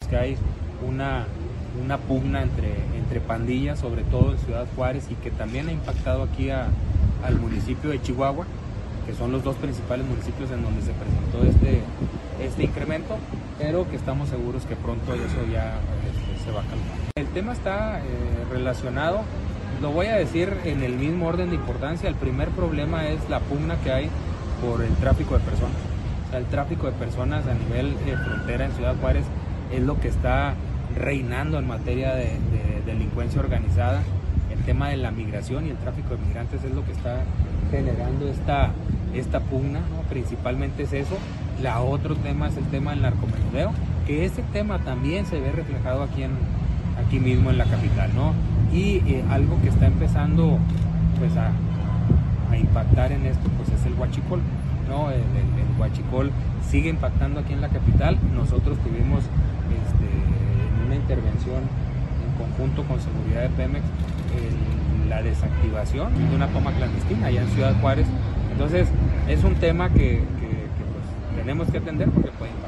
que hay una pugna entre pandillas, sobre todo en Ciudad Juárez, y que también ha impactado aquí al municipio de Chihuahua, que son los dos principales municipios en donde se presentó este incremento, pero que estamos seguros que pronto eso ya se va a calmar. El tema está relacionado, lo voy a decir en el mismo orden de importancia. El primer problema es la pugna que hay por el tráfico de personas. O sea, el tráfico de personas a nivel frontera en Ciudad Juárez es lo que está reinando en materia de delincuencia organizada. El tema de la migración y el tráfico de migrantes es lo que está generando esta pugna, ¿no? Principalmente es eso. La otro tema es el tema del narcomenudeo, que ese tema también se ve reflejado aquí mismo en la capital, ¿no? Y algo que está empezando pues a impactar en esto pues es el huachicol, ¿no? El huachicol sigue impactando aquí en la capital. Nosotros tuvimos en una intervención en conjunto con seguridad de Pemex la desactivación de una toma clandestina allá en Ciudad Juárez. Entonces es un tema que pues, tenemos que atender porque puede